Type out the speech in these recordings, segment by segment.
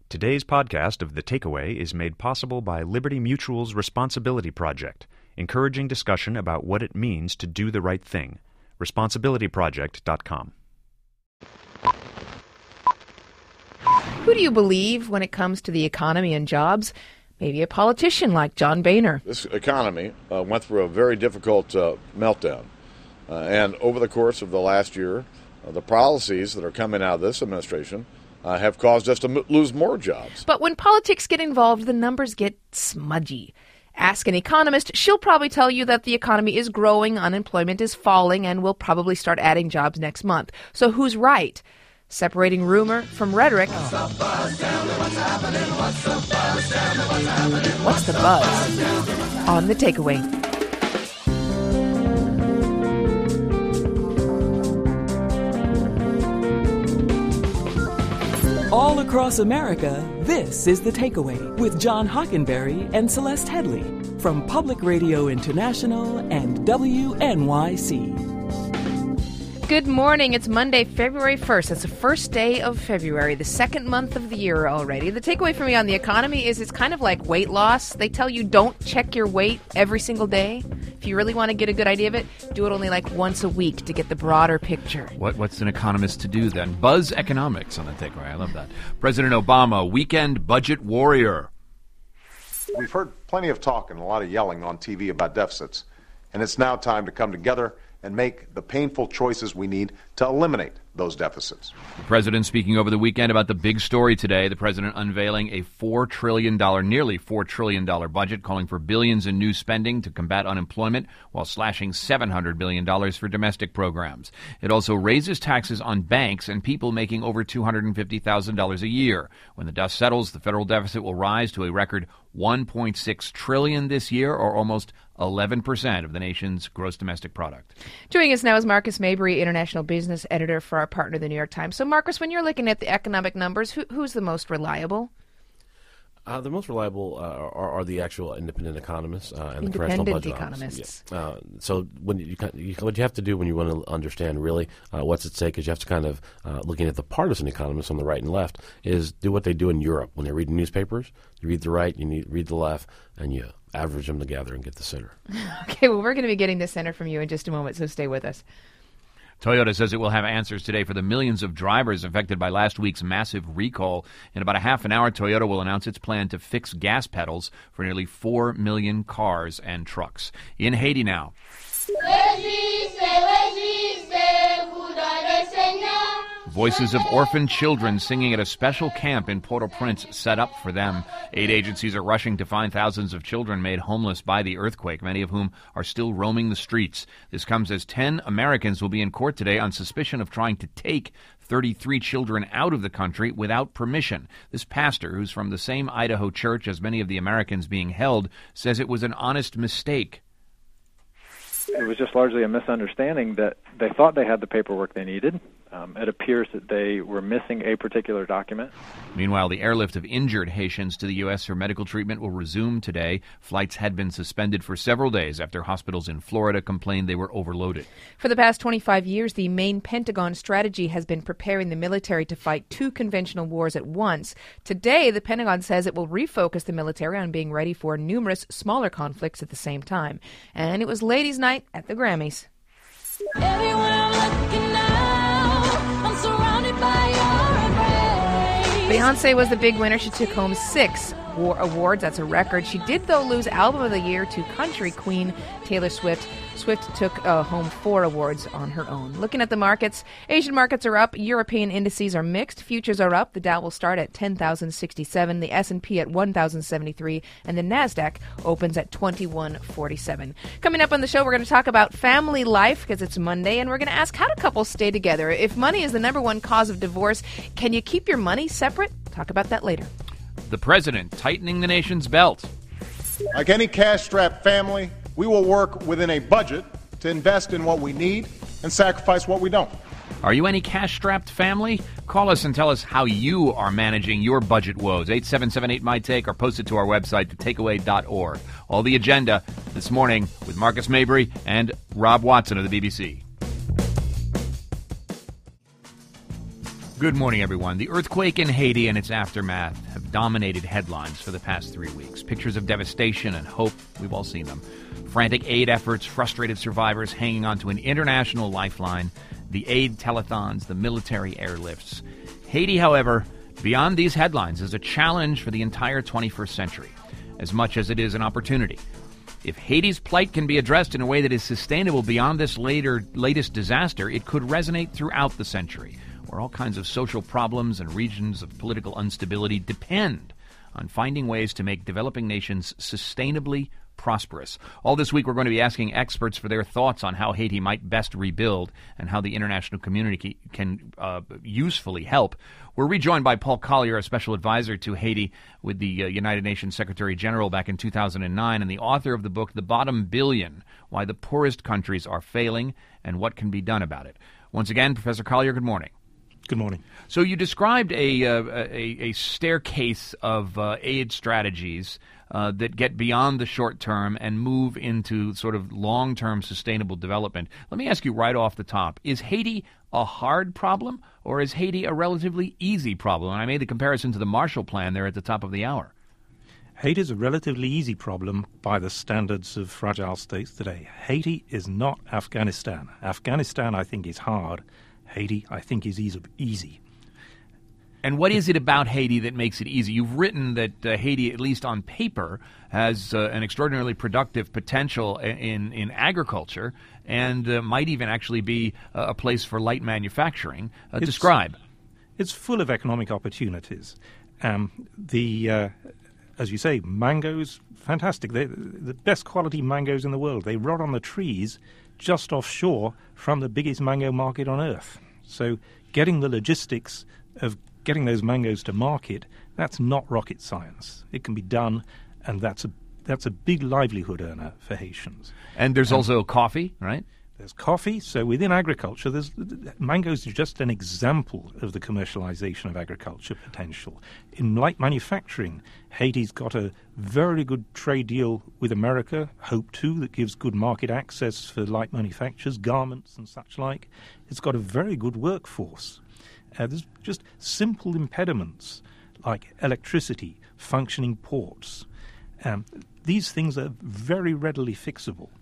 Today's podcast of The Takeaway is made possible by Liberty Mutual's Responsibility Project, encouraging discussion about what it means to do the right thing. ResponsibilityProject.com. Who do you believe when it comes to the economy and jobs? Maybe a politician like John Boehner. This economy went through a very difficult meltdown. And over the course of the last year, the policies that are coming out of this administration have caused us to lose more jobs. But when politics get involved, the numbers get smudgy. Ask an economist, she'll probably tell you that the economy is growing, unemployment is falling, and we'll probably start adding jobs next month. So who's right? Separating rumor from rhetoric. What's the buzz? On The Takeaway. All across America, this is The Takeaway with John Hockenberry and Celeste Headley from Public Radio International and WNYC. Good morning. It's Monday, February 1st. It's the first day of February, the second month of the year already. The takeaway for me on the economy is it's kind of like weight loss. They tell you don't check your weight every single day. If you really want to get a good idea of it, do it only like once a week to get the broader picture. What's an economist to do then? Buzz economics on The Takeaway. I love that. President Obama, weekend budget warrior. We've heard plenty of talk and a lot of yelling on TV about deficits, and it's now time to come together and make the painful choices we need to eliminate those deficits. The president speaking over the weekend about the big story today. The president unveiling a nearly $4 trillion budget, calling for billions in new spending to combat unemployment while slashing $700 billion for domestic programs. It also raises taxes on banks and people making over $250,000 a year. When the dust settles, the federal deficit will rise to a record $1.6 trillion this year, or almost 11% of the nation's gross domestic product. Joining us now is Marcus Mabry, international business editor for our partner, the New York Times. So, Marcus, when you're looking at the economic numbers, who's the most reliable? The most reliable are the actual independent economists and the Congressional Budget economists. Yeah. So what you have to do when you want to understand really what's at stake is you have to kind of, looking at the partisan economists on the right and left, is do what they do in Europe. When they read newspapers, you read the right, read the left, and you average them together and get the center. Okay, well, we're going to be getting the center from you in just a moment, so stay with us. Toyota says it will have answers today for the millions of drivers affected by last week's massive recall. In about a half an hour, Toyota will announce its plan to fix gas pedals for nearly 4 million cars and trucks. In Haiti now. Voices of orphaned children singing at a special camp in Port-au-Prince set up for them. Aid agencies are rushing to find thousands of children made homeless by the earthquake, many of whom are still roaming the streets. This comes as 10 Americans will be in court today on suspicion of trying to take 33 children out of the country without permission. This pastor, who's from the same Idaho church as many of the Americans being held, says it was an honest mistake. It was just largely a misunderstanding that they thought they had the paperwork they needed. It appears that they were missing a particular document. Meanwhile, the airlift of injured Haitians to the U.S. for medical treatment will resume today. Flights had been suspended for several days after hospitals in Florida complained they were overloaded. For the past 25 years, the main Pentagon strategy has been preparing the military to fight two conventional wars at once. Today, the Pentagon says it will refocus the military on being ready for numerous smaller conflicts at the same time. And it was Ladies' Night at the Grammys. Everywhere I'm looking now, I'm surrounded by your embrace. Beyoncé was the big winner. She took home 6 awards. That's a record. She did, though, lose Album of the Year to country queen Taylor Swift. Swift took home 4 awards on her own. Looking at the markets, Asian markets are up. European indices are mixed. Futures are up. The Dow will start at 10,067, the S&P at 1,073, and the NASDAQ opens at 2147. Coming up on the show, we're going to talk about family life because it's Monday, and we're going to ask, how do couples stay together? If money is the number one cause of divorce, can you keep your money separate? Talk about that later. The president tightening the nation's belt. Like any cash-strapped family, we will work within a budget to invest in what we need and sacrifice what we don't. Are you any cash-strapped family? Call us and tell us how you are managing your budget woes. 877-8MY-TAKE or post it to our website, thetakeaway.org. All the agenda this morning with Marcus Mabry and Rob Watson of the BBC. Good morning, everyone. The earthquake in Haiti and its aftermath have dominated headlines for the past 3 weeks. Pictures of devastation and hope, we've all seen them. Frantic aid efforts, frustrated survivors hanging onto an international lifeline, the aid telethons, the military airlifts. Haiti, however, beyond these headlines, is a challenge for the entire 21st century, as much as it is an opportunity. If Haiti's plight can be addressed in a way that is sustainable beyond this latest disaster, it could resonate throughout the century, where all kinds of social problems and regions of political instability depend on finding ways to make developing nations sustainably prosperous. All this week, we're going to be asking experts for their thoughts on how Haiti might best rebuild and how the international community can usefully help. We're rejoined by Paul Collier, a special advisor to Haiti with the United Nations Secretary General back in 2009, and the author of the book, The Bottom Billion, Why the Poorest Countries Are Failing and What Can Be Done About It. Once again, Professor Collier, good morning. Good morning. So you described a staircase of aid strategies that get beyond the short term and move into sort of long-term sustainable development. Let me ask you right off the top, is Haiti a hard problem or is Haiti a relatively easy problem? And I made the comparison to the Marshall Plan there at the top of the hour. Haiti is a relatively easy problem by the standards of fragile states today. Haiti is not Afghanistan. Afghanistan, I think, is hard. Haiti, I think, is easy. And what is it about Haiti that makes it easy? You've written that Haiti, at least on paper, has an extraordinarily productive potential in agriculture and might even actually be a place for light manufacturing. Describe. It's full of economic opportunities. As you say, mangoes, fantastic. They're the best quality mangoes in the world. They rot on the trees just offshore from the biggest mango market on earth. So getting the logistics of getting those mangoes to market, that's not rocket science. It can be done, and that's a big livelihood earner for Haitians. And there's also coffee, right? There's coffee. So within agriculture, mangoes are just an example of the commercialization of agriculture potential. In light manufacturing, Haiti's got a very good trade deal with America, Hope 2, that gives good market access for light manufacturers, garments and such like. It's got a very good workforce. There's just simple impediments like electricity, functioning ports. These things are very readily fixable.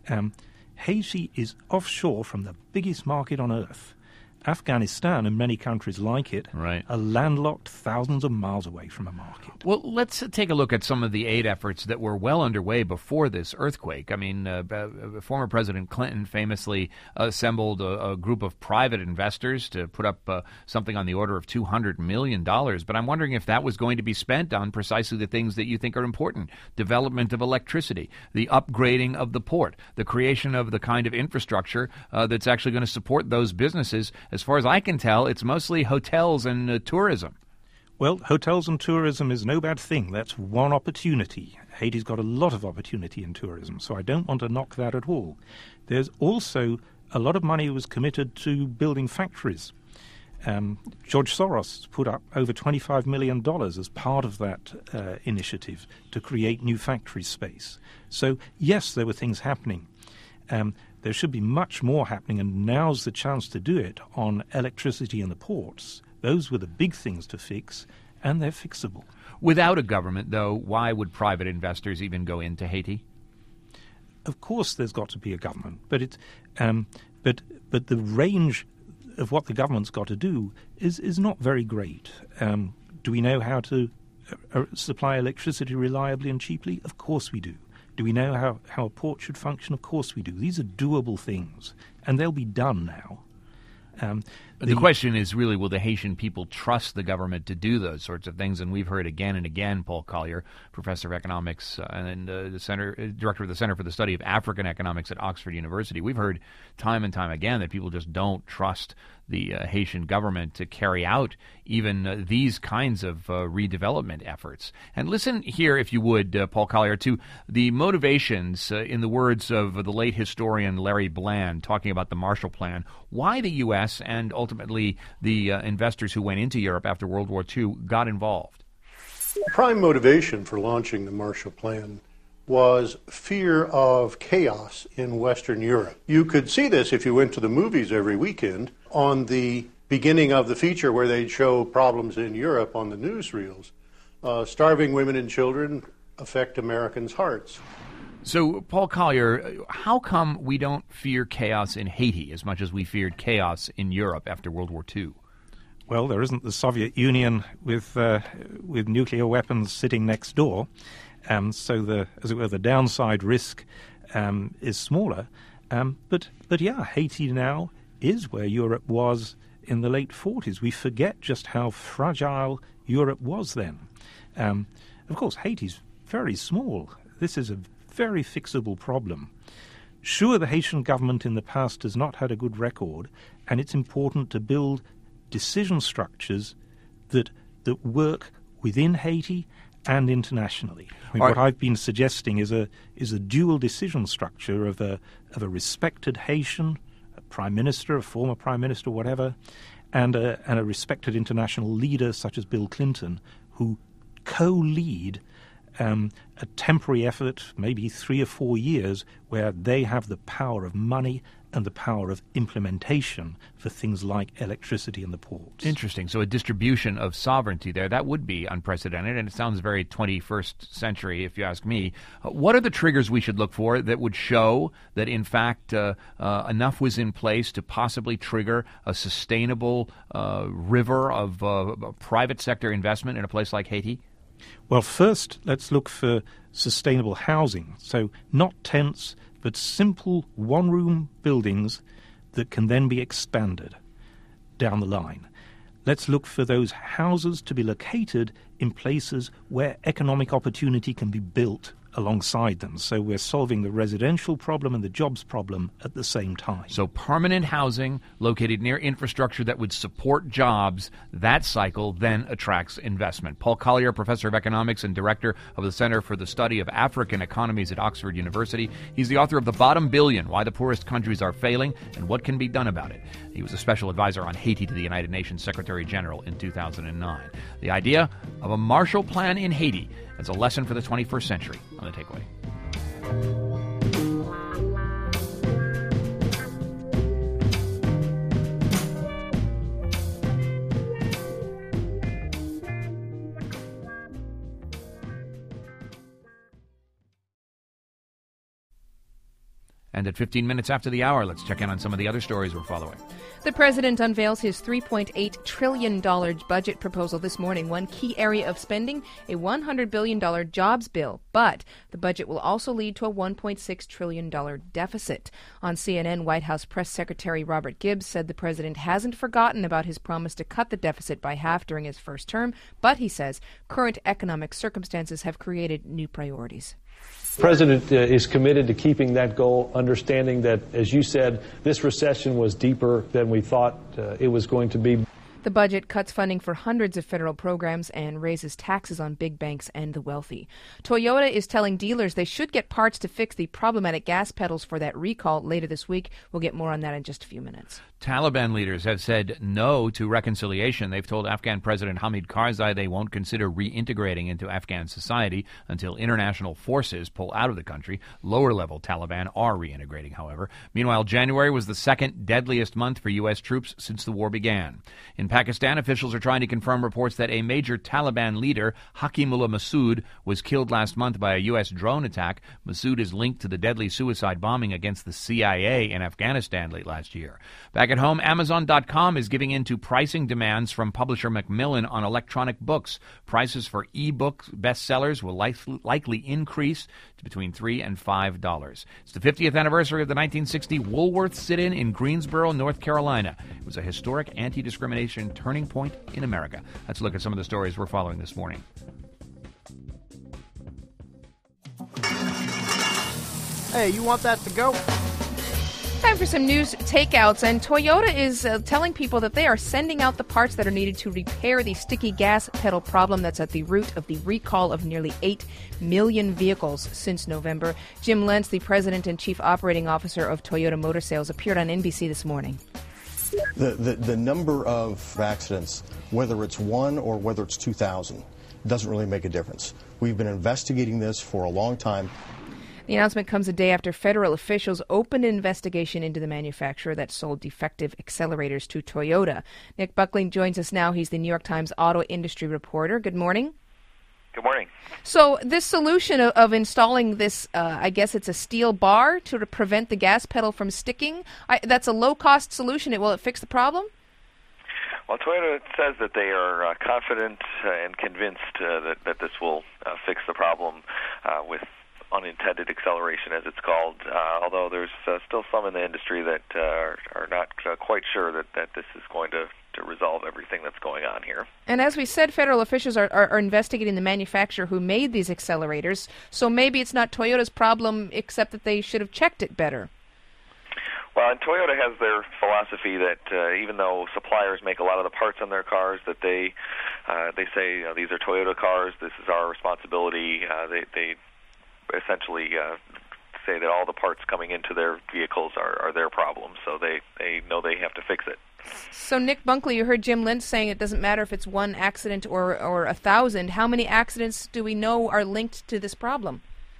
Haiti is offshore from the biggest market on earth. Afghanistan and many countries like it are landlocked thousands of miles away from a market. Well, let's take a look at some of the aid efforts that were well underway before this earthquake. I mean, former President Clinton famously assembled a group of private investors to put up something on the order of $200 million. But I'm wondering if that was going to be spent on precisely the things that you think are important. Development of electricity, the upgrading of the port, the creation of the kind of infrastructure that's actually going to support those businesses. As far as I can tell, it's mostly hotels and tourism. Well, hotels and tourism is no bad thing. That's one opportunity. Haiti's got a lot of opportunity in tourism, so I don't want to knock that at all. There's also a lot of money was committed to building factories. George Soros put up over $25 million as part of that initiative to create new factory space. So, yes, there were things happening. There should be much more happening, and now's the chance to do it on electricity and the ports. Those were the big things to fix, and they're fixable. Without a government, though, why would private investors even go into Haiti? Of course there's got to be a government, but but the range of what the government's got to do is not very great. Do we know how to supply electricity reliably and cheaply? Of course we do. Do we know how a port should function? Of course we do. These are doable things, and they'll be done now. The question is really, will the Haitian people trust the government to do those sorts of things? And we've heard again and again, Paul Collier, professor of economics and director of the Center for the Study of African Economics at Oxford University. We've heard time and time again that people just don't trust the Haitian government to carry out even these kinds of redevelopment efforts. And listen here, if you would, Paul Collier, to the motivations, in the words of the late historian Larry Bland, talking about the Marshall Plan, why the U.S. and ultimately the investors who went into Europe after World War II got involved. Prime motivation for launching the Marshall Plan was fear of chaos in Western Europe. You could see this if you went to the movies every weekend. On the beginning of the feature where they'd show problems in Europe on the newsreels. Starving women and children affect Americans' hearts. So, Paul Collier, how come we don't fear chaos in Haiti as much as we feared chaos in Europe after World War II? Well, there isn't the Soviet Union with nuclear weapons sitting next door, so the downside risk is smaller. But yeah, Haiti now is where Europe was in the late 40s. We forget just how fragile Europe was then. Of course, Haiti's very small. This is a very fixable problem. Sure, the Haitian government in the past has not had a good record, and it's important to build decision structures that work within Haiti and internationally. What I've been suggesting is a dual decision structure of a respected Haitian, a prime minister, a former prime minister, whatever, and a respected international leader such as Bill Clinton, who co-lead a temporary effort, maybe 3 or 4 years, where they have the power of money and the power of implementation for things like electricity in the ports. Interesting. So a distribution of sovereignty there, that would be unprecedented, and it sounds very 21st century, if you ask me. What are the triggers we should look for that would show that, in fact, enough was in place to possibly trigger a sustainable river of private sector investment in a place like Haiti? Well, first, let's look for sustainable housing. So not tents, but simple one-room buildings that can then be expanded down the line. Let's look for those houses to be located in places where economic opportunity can be built alongside them. So we're solving the residential problem and the jobs problem at the same time. So permanent housing located near infrastructure that would support jobs, that cycle then attracts investment. Paul Collier, professor of economics and director of the Center for the Study of African Economies at Oxford University. He's the author of The Bottom Billion, Why the Poorest Countries Are Failing and What Can Be Done About It. He was a special advisor on Haiti to the United Nations Secretary General in 2009. The idea of a Marshall Plan in Haiti as a lesson for the 21st century on The Takeaway. And at 15 minutes after the hour, let's check in on some of the other stories we're following. The president unveils his $3.8 trillion budget proposal this morning. One key area of spending, a $100 billion jobs bill. But the budget will also lead to a $1.6 trillion deficit. On CNN, White House Press Secretary Robert Gibbs said the president hasn't forgotten about his promise to cut the deficit by half during his first term, but he says current economic circumstances have created new priorities. The president is committed to keeping that goal, understanding that, as you said, this recession was deeper than we thought it was going to be. The budget cuts funding for hundreds of federal programs and raises taxes on big banks and the wealthy. Toyota is telling dealers they should get parts to fix the problematic gas pedals for that recall later this week. We'll get more on that in just a few minutes. Taliban leaders have said no to reconciliation. They've told Afghan President Hamid Karzai they won't consider reintegrating into Afghan society until international forces pull out of the country. Lower-level Taliban are reintegrating, however. Meanwhile, January was the second deadliest month for U.S. troops since the war began. In Pakistan, officials are trying to confirm reports that a major Taliban leader, Hakimullah Masood, was killed last month by a U.S. drone attack. Masood is linked to the deadly suicide bombing against the CIA in Afghanistan late last year. Back at home, Amazon.com is giving in to pricing demands from publisher Macmillan on electronic books. Prices for e-book bestsellers will likely increase to between $3 and $5. It's the 50th anniversary of the 1960 Woolworth sit-in in Greensboro, North Carolina. It was a historic anti-discrimination turning point in America. Let's look at some of the stories we're following this morning. Hey, you want that to go? Time for some news takeouts, and Toyota is telling people that they are sending out the parts that are needed to repair the sticky gas pedal problem that's at the root of the recall of nearly 8 million vehicles since November. Jim Lentz, the president and chief operating officer of Toyota Motor Sales, appeared on NBC this morning. The number of accidents, whether it's 1 or whether it's 2,000, doesn't really make a difference. We've been investigating this for a long time. The announcement comes a day after federal officials opened an investigation into the manufacturer that sold defective accelerators to Toyota. Nick Buckley joins us now. He's the New York Times auto industry reporter. Good morning. Good morning. So this solution of installing this, I guess it's a steel bar to prevent the gas pedal from sticking, that's a low-cost solution. Will it fix the problem? Well, Toyota says that they are confident and convinced that this will fix the problem with unintended acceleration, as it's called, although there's still some in the industry that are not quite sure that this is going to resolve everything that's going on here. And as we said, federal officials are investigating the manufacturer who made these accelerators, so maybe it's not Toyota's problem, except that they should have checked it better. Well, and Toyota has their philosophy that even though suppliers make a lot of the parts on their cars, that they say these are Toyota cars, this is our responsibility. They essentially say that all the parts coming into their vehicles are their problem, so they know they have to fix it. So, Nick Bunkley, you heard Jim Lynch saying it doesn't matter if it's one accident or 1,000. How many accidents do we know are linked to this problem?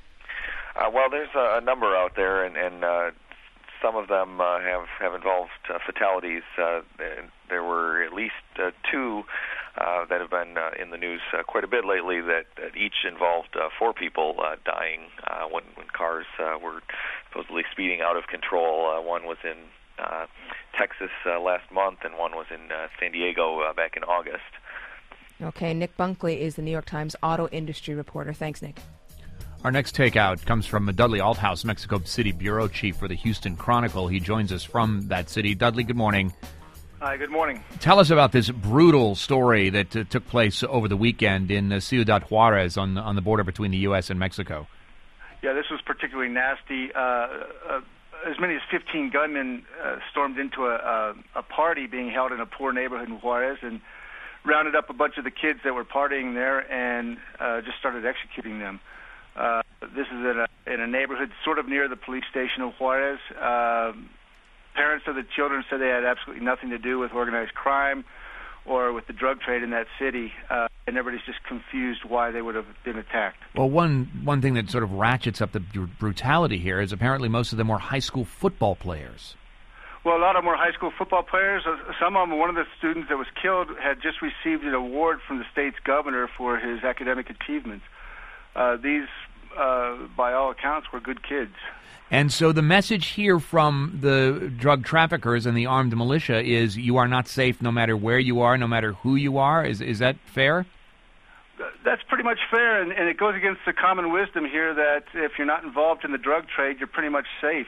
Well, there's a number out there, and some of them have involved fatalities. There were at least two that have been in the news quite a bit lately that each involved 4 people dying when cars were supposedly speeding out of control. One was in Texas last month, and one was in San Diego back in August. Okay, Nick Bunkley is the New York Times auto industry reporter. Thanks, Nick. Our next takeout comes from Dudley Althouse, Mexico City bureau chief for the Houston Chronicle. He joins us from that city. Dudley, good morning. Hi, good morning. Tell us about this brutal story that took place over the weekend in Ciudad Juarez on the border between the U.S. and Mexico. Yeah, this was particularly nasty. As many as 15 gunmen stormed into a party being held in a poor neighborhood in Juarez and rounded up a bunch of the kids that were partying there and just started executing them. This is in a neighborhood sort of near the police station of Juarez. Parents of the children said they had absolutely nothing to do with organized crime or with the drug trade in that city, and everybody's just confused why they would have been attacked. Well, one thing that sort of ratchets up the brutality here is apparently most of them were high school football players. Well, a lot of them were high school football players. Some of them, one of the students that was killed had just received an award from the state's governor for his academic achievements. These, by all accounts, were good kids. And so the message here from the drug traffickers and the armed militia is you are not safe no matter where you are, no matter who you are. Is that fair? That's pretty much fair, and it goes against the common wisdom here that if you're not involved in the drug trade, you're pretty much safe.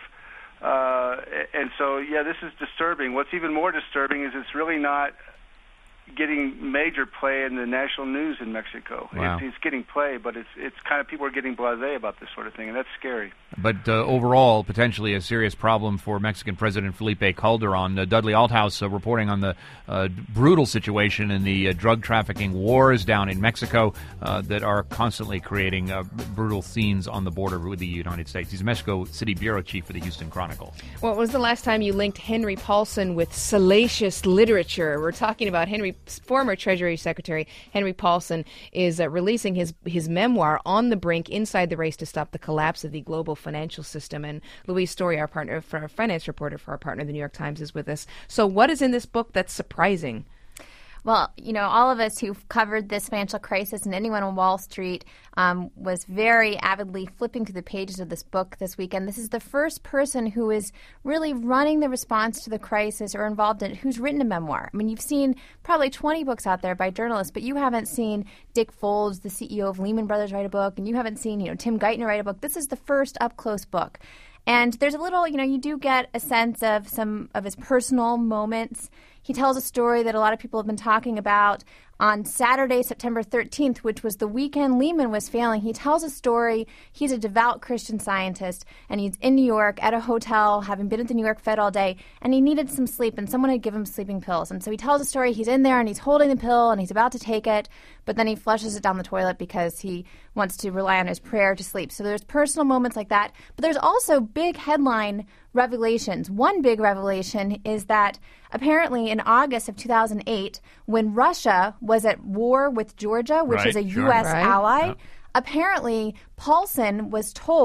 And so, yeah, this is disturbing. What's even more disturbing is it's really not getting major play in the national news in Mexico. Wow. It's getting play, but it's kind of people are getting blasé about this sort of thing, and that's scary. But overall, potentially a serious problem for Mexican President Felipe Calderon. Dudley Althouse reporting on the brutal situation in the drug trafficking wars down in Mexico that are constantly creating brutal scenes on the border with the United States. He's Mexico City bureau chief for the Houston Chronicle. Well, when was the last time you linked Henry Paulson with salacious literature? We're talking about former Treasury Secretary Henry Paulson is releasing his memoir, On the Brink, Inside the Race to Stop the Collapse of the Global Financial System. And Louise Story, our finance reporter for our partner, the New York Times, is with us. So what is in this book that's surprising? Well, all of us who've covered this financial crisis and anyone on Wall Street was very avidly flipping through the pages of this book this weekend. This is the first person who is really running the response to the crisis or involved in it who's written a memoir. I mean, you've seen probably 20 books out there by journalists, but you haven't seen Dick Folds, the CEO of Lehman Brothers, write a book, and you haven't seen, Tim Geithner write a book. This is the first up-close book. And there's a little, you do get a sense of some of his personal moments. He tells a story that a lot of people have been talking about. On Saturday, September 13th, which was the weekend Lehman was failing, he tells a story. He's a devout Christian Scientist, and he's in New York at a hotel, having been at the New York Fed all day, and he needed some sleep, and someone had given him sleeping pills. And so he tells a story. He's in there, and he's holding the pill, and he's about to take it, but then he flushes it down the toilet because he wants to rely on his prayer to sleep. So there's personal moments like that, but there's also big headline revelations. One big revelation is that apparently in August of 2008, when Russia was at war with Georgia, which is a U.S. ally, apparently Paulson was told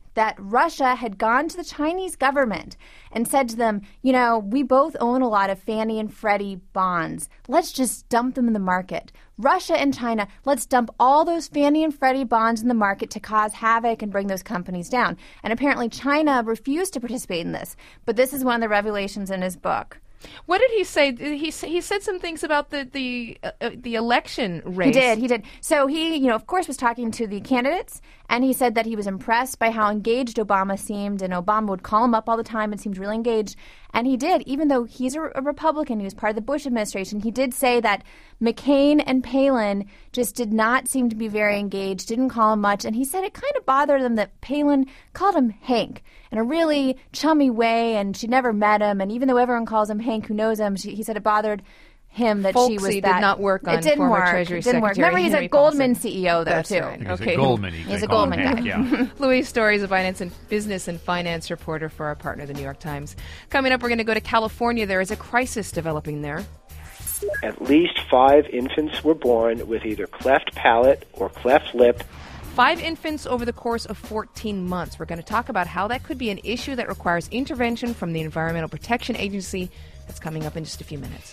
that Russia had gone to the Chinese government and said to them, you know, we both own a lot of Fannie and Freddie bonds. Let's just dump them in the market. Russia and China, let's dump all those Fannie and Freddie bonds in the market to cause havoc and bring those companies down. And apparently China refused to participate in this. But this is one of the revelations in his book. What did he say? He said some things about the election race. He did. So he, of course, was talking to the candidates, and he said that he was impressed by how engaged Obama seemed, and Obama would call him up all the time and seemed really engaged. And he did, even though he's a Republican, he was part of the Bush administration, he did say that McCain and Palin just did not seem to be very engaged, didn't call him much, and he said it kind of bothered him that Palin called him Hank in a really chummy way, and she never met him, and even though everyone calls him Hank who knows him, he said it bothered him that she was that. Did not work on former Treasury Secretary Remember, he's Henry a Goldman Paulson. CEO, though, That's too. Right. Okay. Goldman. He's a Goldman. Hank, yeah. Louise Story is a business and finance reporter for our partner, the New York Times. Coming up, we're going to go to California. There is a crisis developing there. At least 5 infants were born with either cleft palate or cleft lip. 5 infants over the course of 14 months. We're going to talk about how that could be an issue that requires intervention from the Environmental Protection Agency. That's coming up in just a few minutes.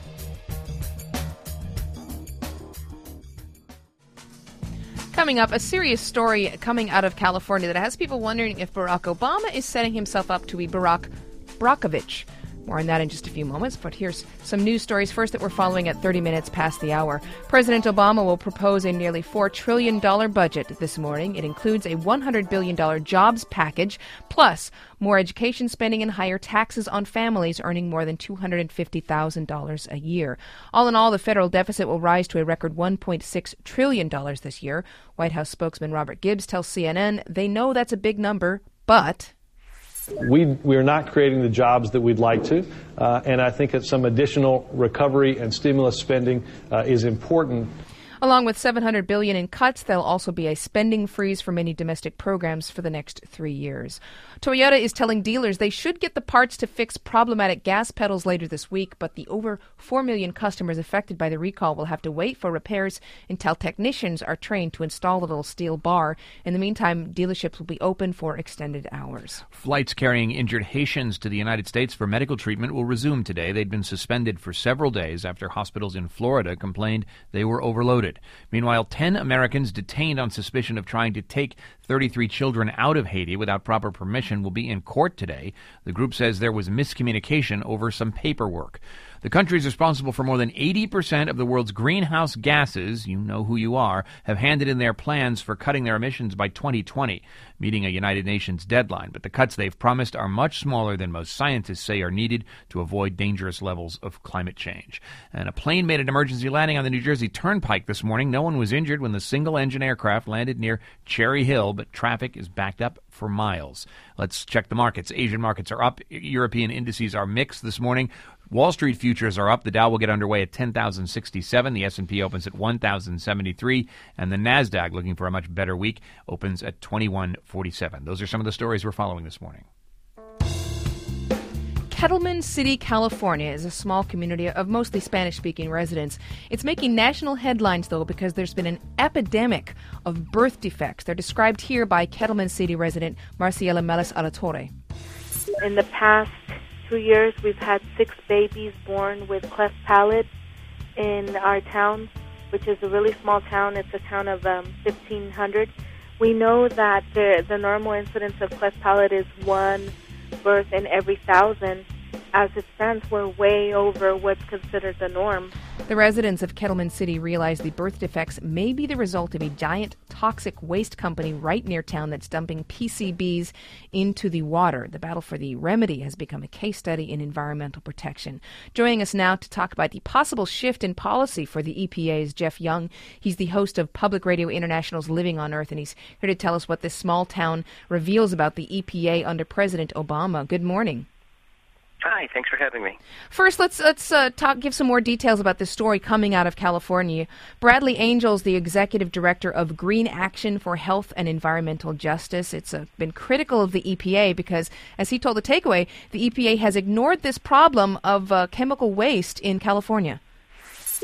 Coming up, a serious story coming out of California that has people wondering if Barack Obama is setting himself up to be Barack Brockovich. More on that in just a few moments, but here's some news stories first that we're following at 30 minutes past the hour. President Obama will propose a nearly $4 trillion budget this morning. It includes a $100 billion jobs package, plus more education spending and higher taxes on families earning more than $250,000 a year. All in all, the federal deficit will rise to a record $1.6 trillion this year. White House spokesman Robert Gibbs tells CNN they know that's a big number, but we are not creating the jobs that we'd like to, and I think that some additional recovery and stimulus spending is important. Along with $700 billion in cuts, there'll also be a spending freeze for many domestic programs for the next 3 years. Toyota is telling dealers they should get the parts to fix problematic gas pedals later this week, but the over 4 million customers affected by the recall will have to wait for repairs until technicians are trained to install the little steel bar. In the meantime, dealerships will be open for extended hours. Flights carrying injured Haitians to the United States for medical treatment will resume today. They'd been suspended for several days after hospitals in Florida complained they were overloaded. Meanwhile, 10 Americans detained on suspicion of trying to take 33 children out of Haiti without proper permission will be in court today. The group says there was miscommunication over some paperwork. The country is responsible for more than 80% of the world's greenhouse gases, you know who you are, have handed in their plans for cutting their emissions by 2020, meeting a United Nations deadline. But the cuts they've promised are much smaller than most scientists say are needed to avoid dangerous levels of climate change. And a plane made an emergency landing on the New Jersey Turnpike this morning. No one was injured when the single-engine aircraft landed near Cherry Hill, but traffic is backed up for miles. Let's check the markets. Asian markets are up. European indices are mixed this morning. Wall Street futures are up. The Dow will get underway at 10,067. The S&P opens at 1,073. And the NASDAQ, looking for a much better week, opens at 2147. Those are some of the stories we're following this morning. Kettleman City, California is a small community of mostly Spanish-speaking residents. It's making national headlines, though, because there's been an epidemic of birth defects. They're described here by Kettleman City resident Marciela Melis Alatorre. In the past 2 years, we've had 6 babies born with cleft palate in our town, which is a really small town. It's a town of 1,500. We know that the normal incidence of cleft palate is 1 birth in every 1,000. As it stands, we're way over what's considered the norm. The residents of Kettleman City realize the birth defects may be the result of a giant toxic waste company right near town that's dumping PCBs into the water. The battle for the remedy has become a case study in environmental protection. Joining us now to talk about the possible shift in policy for the EPA is Jeff Young. He's the host of Public Radio International's Living on Earth, and he's here to tell us what this small town reveals about the EPA under President Obama. Good morning. Hi, thanks for having me. First, let's give some more details about this story coming out of California. Bradley Angels, the executive director of Green Action for Health and Environmental Justice, it's been critical of the EPA because, as he told The Takeaway, the EPA has ignored this problem of chemical waste in California.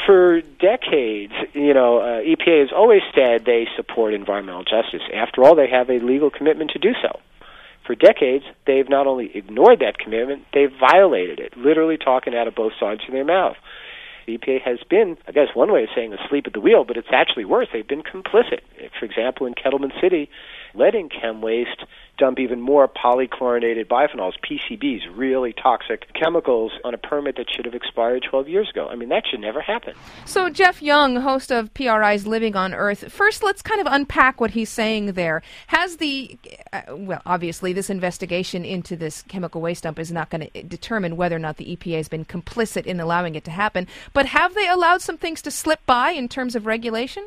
For decades, EPA has always said they support environmental justice. After all, they have a legal commitment to do so. For decades, they've not only ignored that commitment, they've violated it, literally talking out of both sides of their mouth. The EPA has been, I guess one way of saying asleep at the wheel, but it's actually worse. They've been complicit. For example, in Kettleman City, letting chem waste dump even more polychlorinated biphenyls, PCBs, really toxic chemicals, on a permit that should have expired 12 years ago. I mean, that should never happen. So Jeff Young, host of PRI's Living on Earth, first let's kind of unpack what he's saying there. Has well, obviously this investigation into this chemical waste dump is not going to determine whether or not the EPA has been complicit in allowing it to happen, but have they allowed some things to slip by in terms of regulation?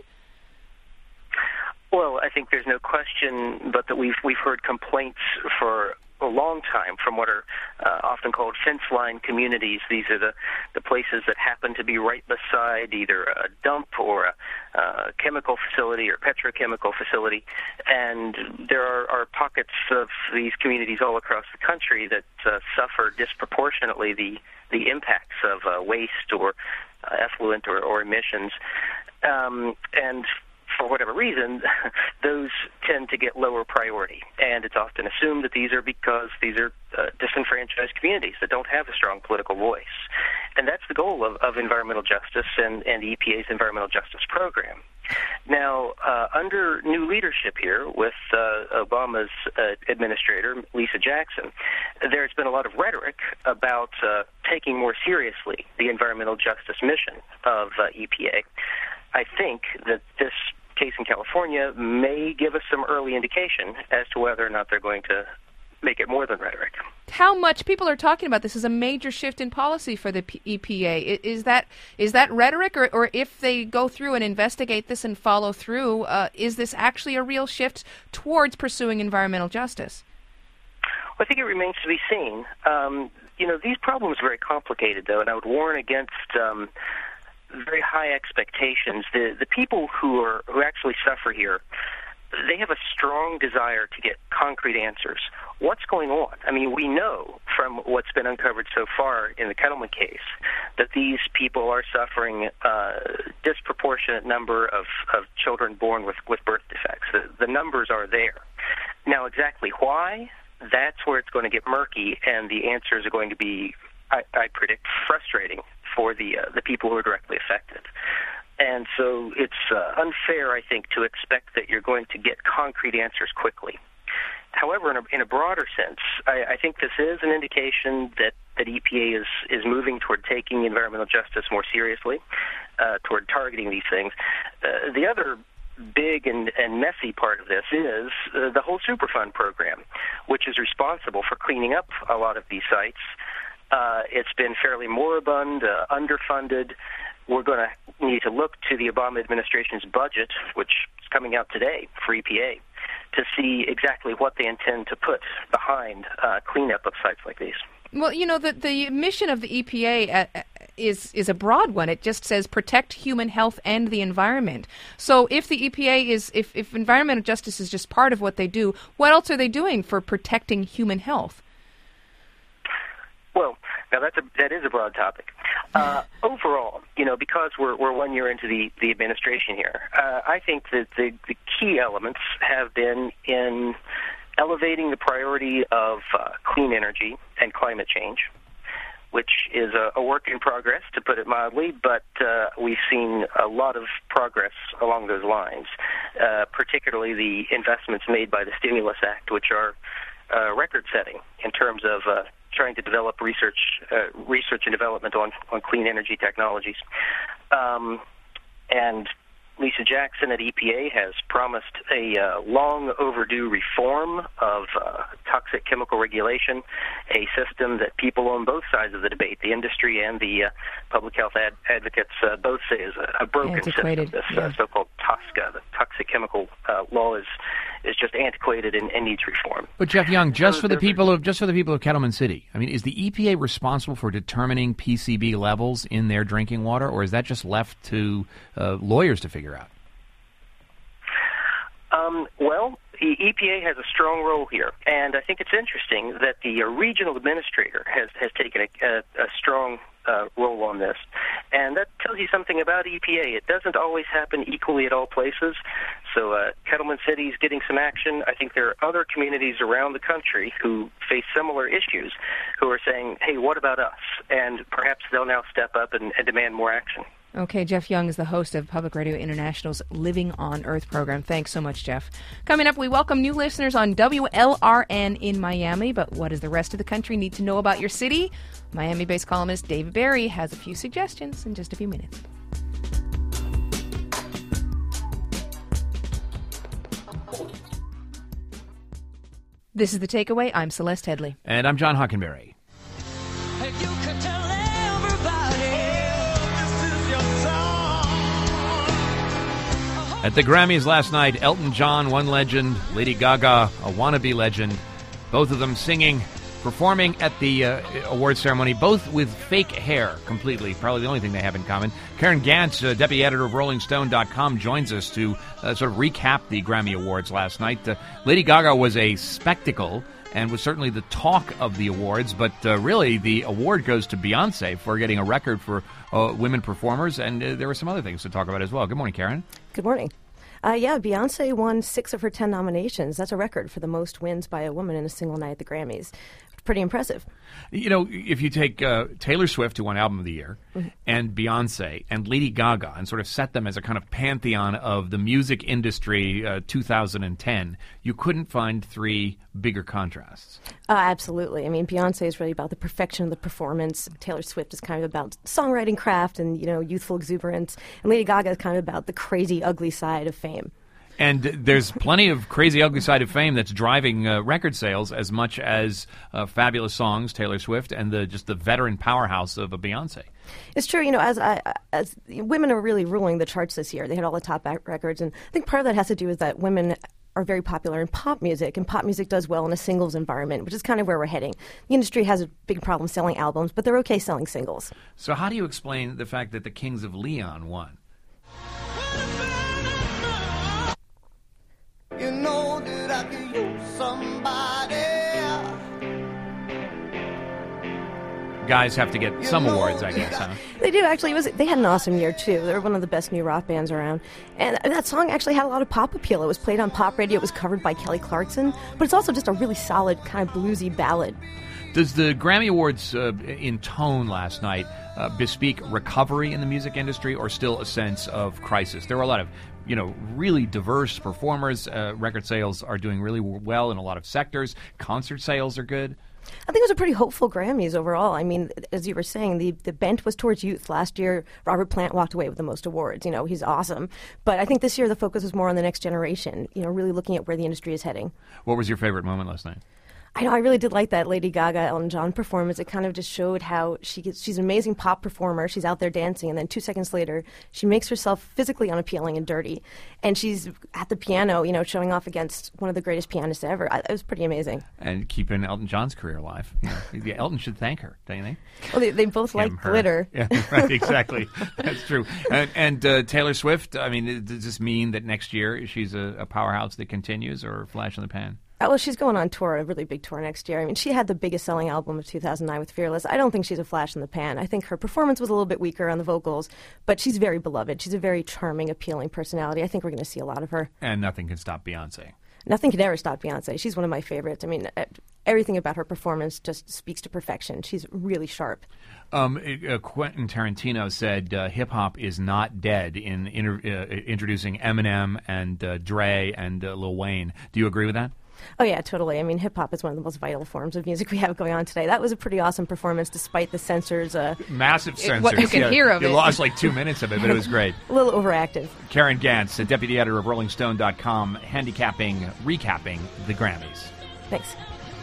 Well, I think there's no question but that we've heard complaints for a long time from what are often called fence line communities. These are the places that happen to be right beside either a dump or a chemical facility or petrochemical facility. And there are pockets of these communities all across the country that suffer disproportionately the impacts of waste or effluent or emissions. And for whatever reason, those tend to get lower priority. And it's often assumed that these are because these are disenfranchised communities that don't have a strong political voice. And that's the goal of environmental justice and the EPA's environmental justice program. Now, under new leadership here with Obama's administrator, Lisa Jackson, there's been a lot of rhetoric about taking more seriously the environmental justice mission of EPA. I think that this case in California may give us some early indication as to whether or not they're going to make it more than rhetoric. How much people are talking about this as a major shift in policy for the EPA? Is that rhetoric, or if they go through and investigate this and follow through, is this actually a real shift towards pursuing environmental justice? Well, I think it remains to be seen. These problems are very complicated, though, and I would warn against very high expectations. The people who actually suffer here, they have a strong desire to get concrete answers. What's going on? I mean, we know from what's been uncovered so far in the Kettleman case that these people are suffering a disproportionate number of children born with birth defects. The numbers are there. Now, exactly why? That's where it's going to get murky, and the answers are going to be, I predict, frustrating for the people who are directly affected. And so it's unfair, I think, to expect that you're going to get concrete answers quickly. However, in a broader sense, I think this is an indication that EPA is moving toward taking environmental justice more seriously, toward targeting these things. The other big and messy part of this is the whole Superfund program, which is responsible for cleaning up a lot of these sites. It's been fairly moribund, underfunded. We're going to need to look to the Obama administration's budget, which is coming out today for EPA, to see exactly what they intend to put behind cleanup of sites like these. Well, the mission of the EPA is a broad one. It just says protect human health and the environment. So if the EPA if environmental justice is just part of what they do, what else are they doing for protecting human health? Well, now that is a broad topic. Overall, because we're 1 year into the administration here, I think that the key elements have been in elevating the priority of clean energy and climate change, which is a work in progress, to put it mildly, but we've seen a lot of progress along those lines, particularly the investments made by the Stimulus Act, which are record-setting in terms of trying to develop research and development on clean energy technologies. And Lisa Jackson at EPA has promised a long overdue reform of toxic chemical regulation, a system that people on both sides of the debate, the industry and the public health advocates, both say is a broken antiquated system. This so-called TSCA, the toxic chemical law, is just antiquated and needs reform. But Jeff Young, just for the people of Kettleman City, I mean, is the EPA responsible for determining PCB levels in their drinking water, or is that just left to lawyers to figure out? Well, the EPA has a strong role here, and I think it's interesting that the regional administrator has taken a strong role on this. And that tells you something about EPA. It doesn't always happen equally at all places. So Kettleman City is getting some action. I think there are other communities around the country who face similar issues who are saying, hey, what about us? And perhaps they'll now step up and demand more action. Okay, Jeff Young is the host of Public Radio International's Living on Earth program. Thanks so much, Jeff. Coming up, we welcome new listeners on WLRN in Miami. But what does the rest of the country need to know about your city? Miami-based columnist David Berry has a few suggestions in just a few minutes. This is The Takeaway. I'm Celeste Headley. And I'm John Hockenberry. At the Grammys last night, Elton John, one legend, Lady Gaga, a wannabe legend, both of them singing, performing at the award ceremony, both with fake hair completely, probably the only thing they have in common. Karen Gantz, deputy editor of RollingStone.com, joins us to sort of recap the Grammy Awards last night. Lady Gaga was a spectacle and was certainly the talk of the awards, but really the award goes to Beyonce for getting a record for women performers, and there were some other things to talk about as well. Good morning, Karen. Good morning. Beyonce won 6 of her 10 nominations. That's a record for the most wins by a woman in a single night at the Grammys. Pretty impressive. You know, if you take Taylor Swift, who won Album of the Year, and Beyonce and Lady Gaga and sort of set them as a kind of pantheon of the music industry 2010, you couldn't find 3 bigger contrasts. Absolutely. I mean, Beyonce is really about the perfection of the performance. Taylor Swift is kind of about songwriting craft and, youthful exuberance. And Lady Gaga is kind of about the crazy, ugly side of fame. And there's plenty of crazy, ugly side of fame that's driving record sales as much as fabulous songs, Taylor Swift, and just the veteran powerhouse of a Beyonce. It's true. As women are really ruling the charts this year. They had all the top records, and I think part of that has to do with that women are very popular in pop music, and pop music does well in a singles environment, which is kind of where we're heading. The industry has a big problem selling albums, but they're okay selling singles. So how do you explain the fact that the Kings of Leon won? You know that I can use somebody. Guys have to get some awards, I guess, huh? They do, actually. They had an awesome year, too. They were one of the best new rock bands around. And that song actually had a lot of pop appeal. It was played on pop radio. It was covered by Kelly Clarkson. But it's also just a really solid, kind of bluesy ballad. Does the Grammy Awards in tone last night bespeak recovery in the music industry or still a sense of crisis? There were a lot of really diverse performers. Record sales are doing really well in a lot of sectors. Concert sales are good. I think it was a pretty hopeful Grammys overall. I mean, as you were saying, the bent was towards youth. Last year, Robert Plant walked away with the most awards. He's awesome. But I think this year the focus was more on the next generation, really looking at where the industry is heading. What was your favorite moment last night? I really did like that Lady Gaga Elton John performance. It kind of just showed how she's an amazing pop performer. She's out there dancing, and then 2 seconds later, she makes herself physically unappealing and dirty. And she's at the piano, showing off against one of the greatest pianists ever. It was pretty amazing. And keeping Elton John's career alive. Elton should thank her, don't you think? Well, they both like glitter. Yeah, right, exactly. That's true. And Taylor Swift, I mean, does this mean that next year she's a powerhouse that continues, or a flash in the pan? Well, she's going on tour, a really big tour next year. I mean, she had the biggest selling album of 2009 with Fearless. I don't think she's a flash in the pan. I think her performance was a little bit weaker on the vocals, but she's very beloved. She's a very charming, appealing personality. I think we're going to see a lot of her. And nothing can stop Beyonce. Nothing can ever stop Beyonce. She's one of my favorites. I mean, everything about her performance just speaks to perfection. She's really sharp. Quentin Tarantino said hip-hop is not dead in introducing Eminem and Dre and Lil Wayne. Do you agree with that? Oh, yeah, totally. I mean, hip-hop is one of the most vital forms of music we have going on today. That was a pretty awesome performance, despite the censors. Massive censors. What you can hear of you it. You lost like 2 minutes of it, but it was great. A little overactive. Karen Gantz, deputy editor of RollingStone.com, recapping the Grammys. Thanks.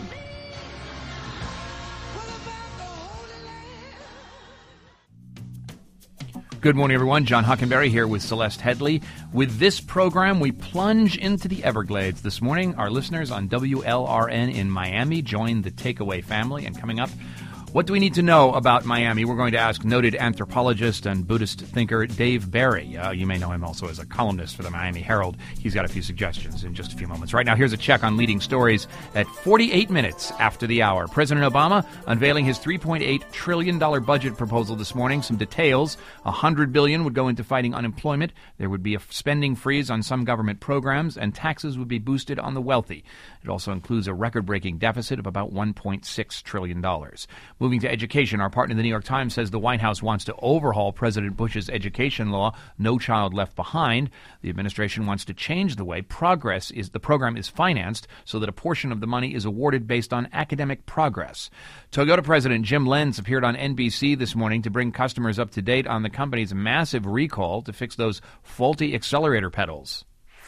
Good morning, everyone. John Hockenberry here with Celeste Headley. With this program, we plunge into the Everglades. This morning, our listeners on WLRN in Miami join the Takeaway family. And coming up, What do we need to know about Miami? We're going to ask noted anthropologist and Buddhist thinker Dave Barry. You may know him also as a columnist for the Miami Herald. He's got a few suggestions in just a few moments. Right now, here's a check on leading stories at 48 minutes after the hour. President Obama unveiling his $3.8 trillion budget proposal this morning. Some details. $100 billion would go into fighting unemployment. There would be a spending freeze on some government programs, and taxes would be boosted on the wealthy. It also includes a record-breaking deficit of about $1.6 trillion. Moving to education, our partner, the New York Times, says the White House wants to overhaul President Bush's education law, No Child Left Behind. The administration wants to change the way the program is financed so that a portion of the money is awarded based on academic progress. Toyota President Jim Lentz appeared on NBC this morning to bring customers up to date on the company's massive recall to fix those faulty accelerator pedals.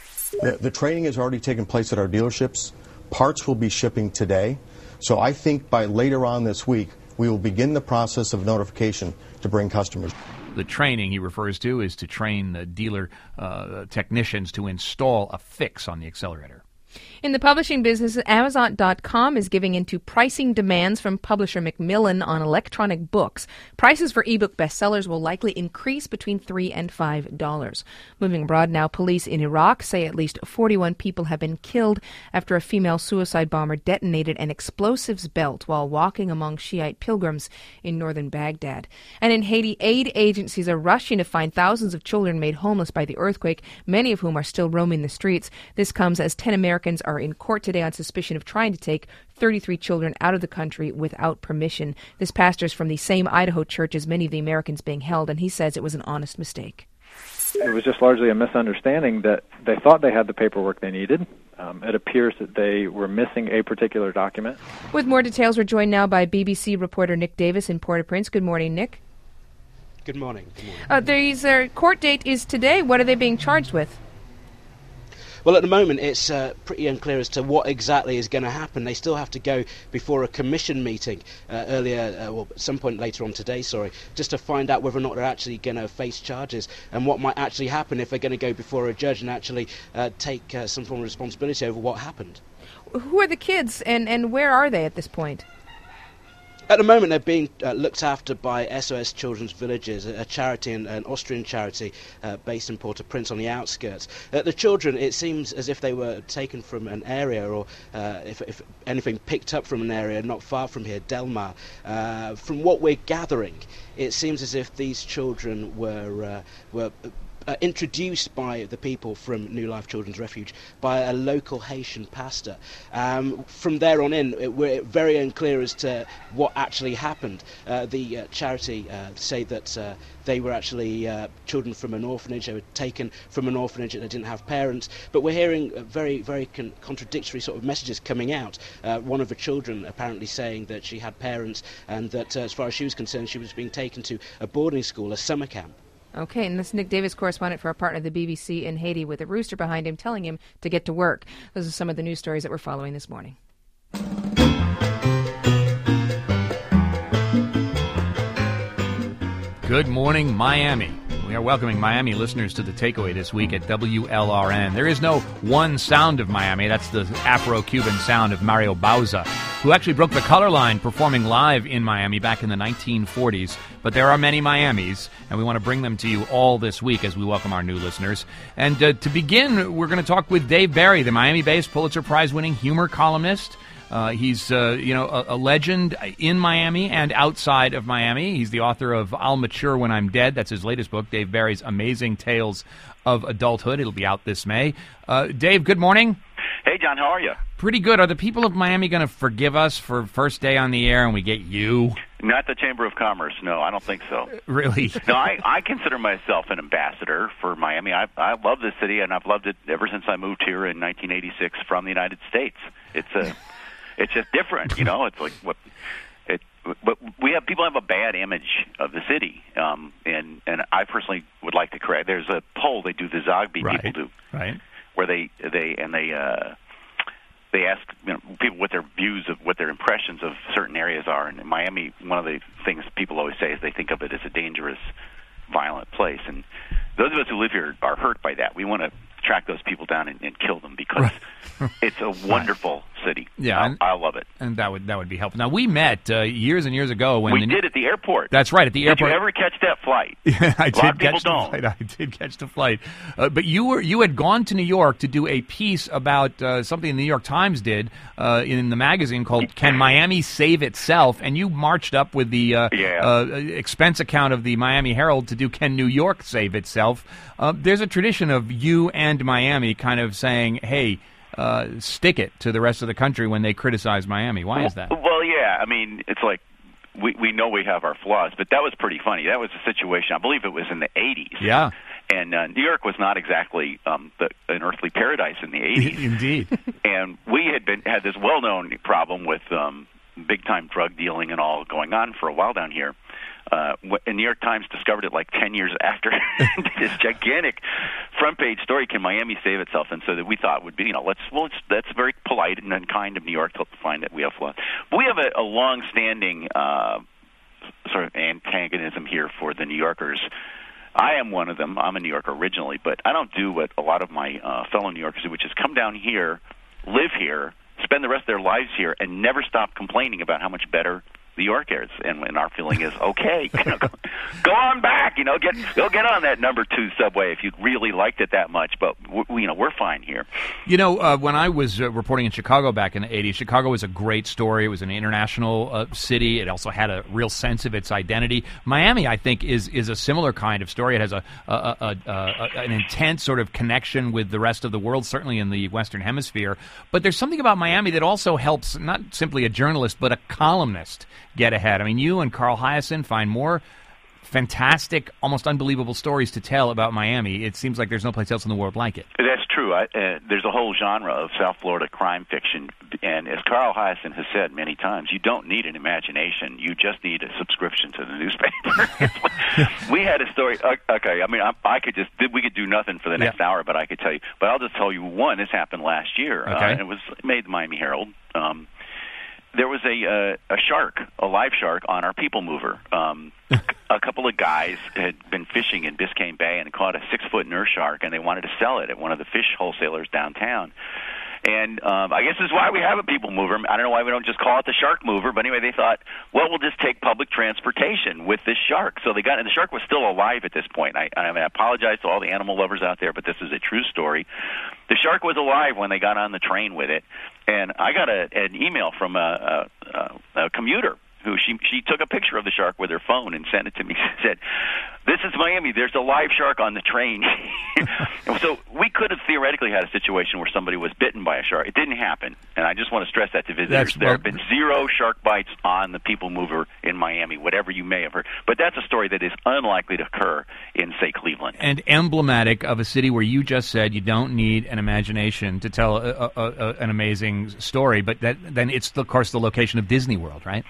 The training has already taken place at our dealerships. Parts will be shipping today. So I think by later on this week, we will begin the process of notification to bring customers. The training he refers to is to train the dealer technicians to install a fix on the accelerator. In the publishing business, Amazon.com is giving in to pricing demands from publisher Macmillan on electronic books. Prices for ebook bestsellers will likely increase between $3 and $5. Moving abroad now, police in Iraq say at least 41 people have been killed after a female suicide bomber detonated an explosives belt while walking among Shiite pilgrims in northern Baghdad. And in Haiti, aid agencies are rushing to find thousands of children made homeless by the earthquake, many of whom are still roaming the streets. This comes as 10 Americans are in court today on suspicion of trying to take 33 children out of the country without permission. This pastor is from the same Idaho church as many of the Americans being held, and he says it was an honest mistake. It was just largely a misunderstanding that they thought they had the paperwork they needed. It appears that they were missing a particular document. With more details, we're joined now by BBC reporter Nick Davis in Port-au-Prince. Good morning, Nick. Good morning. Their court date is today. What are they being charged with? Well, at the moment, it's pretty unclear as to what exactly is going to happen. They still have to go before a commission meeting at some point later on today, just to find out whether or not they're actually going to face charges and what might actually happen if they're going to go before a judge and actually take some form of responsibility over what happened. Who are the kids, and where are they at this point? At the moment, they're being looked after by SOS Children's Villages, a charity, an Austrian charity based in Port-au-Prince on the outskirts. The children, it seems as if they were taken from an area, or if anything, picked up from an area not far from here, Delmar. From what we're gathering, it seems as if these children were introduced by the people from New Life Children's Refuge by a local Haitian pastor. From there on in, we're very unclear as to what actually happened. The charity say that they were actually children from an orphanage. They were taken from an orphanage and they didn't have parents. But we're hearing very, very contradictory sort of messages coming out. One of the children apparently saying that she had parents and that, as far as she was concerned, she was being taken to a boarding school, a summer camp. Okay, and this is Nick Davis, correspondent for our partner, the BBC in Haiti, with a rooster behind him telling him to get to work. Those are some of the news stories that we're following this morning. Good morning, Miami. We are welcoming Miami listeners to The Takeaway this week at WLRN. There is no one sound of Miami. That's the Afro-Cuban sound of Mario Bauza, who actually broke the color line performing live in Miami back in the 1940s. But there are many Miamis, and we want to bring them to you all this week as we welcome our new listeners. And to begin, we're going to talk with Dave Barry, the Miami-based Pulitzer Prize-winning humor columnist. He's, a legend in Miami and outside of Miami. He's the author of I'll Mature When I'm Dead. That's his latest book, Dave Barry's Amazing Tales of Adulthood. It'll be out this May. Dave, good morning. Hey, John, how are you? Pretty good. Are the people of Miami going to forgive us for first day on the air and we get you? Not the Chamber of Commerce. No, I don't think so. Really? No, I consider myself an ambassador for Miami. I love this city, and I've loved it ever since I moved here in 1986 from the United States. It's just different, you know. It's like but people have a bad image of the city, and I personally would like to correct. There's a poll they do, the Zogby people do, right, where they ask people what their views of what their impressions of certain areas are. And in Miami, one of the things people always say is they think of it as a dangerous, violent place. And those of us who live here are hurt by that. We want to track those people down and kill them because it's a wonderful city. Yeah, I love it. And that would be helpful. Now, we met years and years ago when we did at the airport. That's right, at the airport. Did you ever catch that flight? Yeah, I did. A lot of people don't. I did catch the flight. But you had gone to New York to do a piece about something the New York Times did in the magazine called "Can Miami Save Itself?" And you marched up with the expense account of the Miami Herald to do "Can New York Save Itself?" There's a tradition of you and Miami kind of saying, "Hey, stick it to the rest of the country when they criticize Miami." Why is that? Well, yeah, I mean, it's like we know we have our flaws, but that was pretty funny. That was a situation, I believe it was in the 80s. Yeah. And New York was not exactly an earthly paradise in the 80s. Indeed. And we had this well-known problem with big-time drug dealing and all going on for a while down here. And New York Times discovered it like 10 years after this gigantic front-page story, "Can Miami Save Itself?" And so that we thought would be, that's very polite and unkind of New York to find that we have flaws. But we have a long-standing sort of antagonism here for the New Yorkers. I am one of them. I'm a New Yorker originally, but I don't do what a lot of my fellow New Yorkers do, which is come down here, live here, spend the rest of their lives here, and never stop complaining about how much better New York is. And our feeling is, okay, go on back. Go get on that number 2 subway if you really liked it that much. But we're fine here. When I was reporting in Chicago back in the 80s, Chicago was a great story. It was an international city. It also had a real sense of its identity. Miami, I think, is a similar kind of story. It has an intense sort of connection with the rest of the world, certainly in the Western Hemisphere. But there's something about Miami that also helps not simply a journalist, but a columnist get ahead. I mean, you and Carl Hiaasen find more fantastic, almost unbelievable stories to tell about Miami. It seems like there's no place else in the world like it. That's true. There's a whole genre of South Florida crime fiction, and as Carl Hiaasen has said many times, you don't need an imagination. You just need a subscription to the newspaper. We had a story. Okay, I mean, we could do nothing for the next hour, but I could tell you. But I'll just tell you one. This happened last year. Okay. It made the Miami Herald. There was a live shark on our People Mover. A couple of guys had been fishing in Biscayne Bay and caught a 6-foot nurse shark, and they wanted to sell it at one of the fish wholesalers downtown. And I guess this is why we have a People Mover. I don't know why we don't just call it the Shark Mover, but anyway, they thought, well, we'll just take public transportation with this shark. So they got, and the shark was still alive at this point. I apologize to all the animal lovers out there, but this is a true story. The shark was alive when they got on the train with it, and I got an email from a commuter who she took a picture of the shark with her phone and sent it to me. She said, "This is Miami. There's a live shark on the train." So we could have theoretically had a situation where somebody was bitten by a shark. It didn't happen, and I just want to stress that to visitors. There have been 0 shark bites on the People Mover in Miami, whatever you may have heard. But that's a story that is unlikely to occur in, say, Cleveland. And emblematic of a city where you just said you don't need an imagination to tell an amazing story, but then it's, of course, the location of Disney World, right?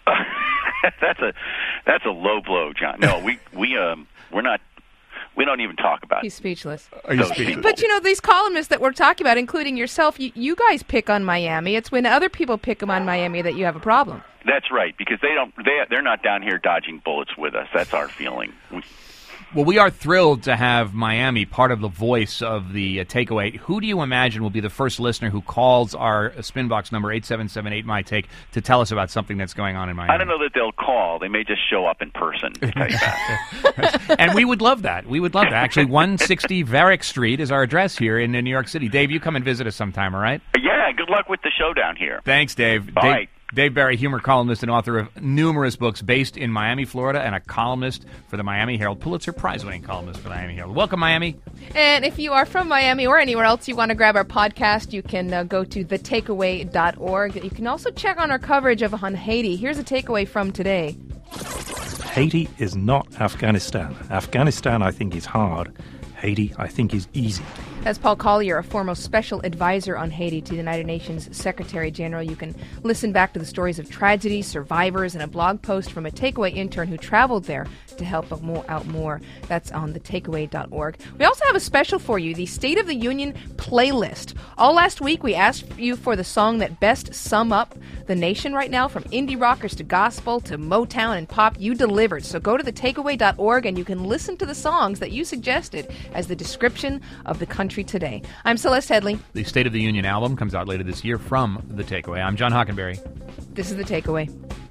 That's a low blow, John. No, we're not. We don't even talk about it. He's speechless. Are you speechless? But these columnists that we're talking about, including yourself, you guys pick on Miami. It's when other people pick on Miami that you have a problem. That's right, because they're not down here dodging bullets with us. That's our feeling. Well, we are thrilled to have Miami part of the voice of the takeaway. Who do you imagine will be the first listener who calls our spin box number 8778-MY-TAKE to tell us about something that's going on in Miami? I don't know that they'll call. They may just show up in person to tell you that. And we would love that. We would love that. Actually, 160 Varick Street is our address here in New York City. Dave, you come and visit us sometime, all right? Yeah, good luck with the show down here. Thanks, Dave. All right. Dave Barry, humor columnist and author of numerous books based in Miami, Florida, and a columnist for the Miami Herald, Pulitzer Prize-winning columnist for the Miami Herald. Welcome, Miami. And if you are from Miami or anywhere else you want to grab our podcast, you can go to thetakeaway.org. You can also check on our coverage on Haiti. Here's a takeaway from today. Haiti is not Afghanistan. Afghanistan, I think, is hard. Haiti, I think, is easy. That's Paul Collier, a former special advisor on Haiti to the United Nations Secretary General. You can listen back to the stories of tragedy, survivors, and a blog post from a takeaway intern who traveled there to help out more. That's on thetakeaway.org. We also have a special for you, the State of the Union playlist. All last week, we asked you for the song that best sum up the nation right now, from indie rockers to gospel to Motown and pop. You delivered. So go to thetakeaway.org and you can listen to the songs that you suggested as the description of the country today. I'm Celeste Headley. The State of the Union album comes out later this year from The Takeaway. I'm John Hockenberry. This is The Takeaway.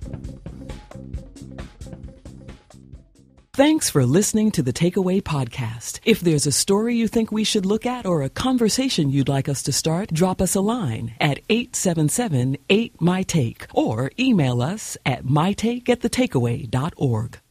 Thanks for listening to the Takeaway podcast. If there's a story you think we should look at or a conversation you'd like us to start, drop us a line at 877-8MY-TAKE or email us at mytake@thetakeaway.org.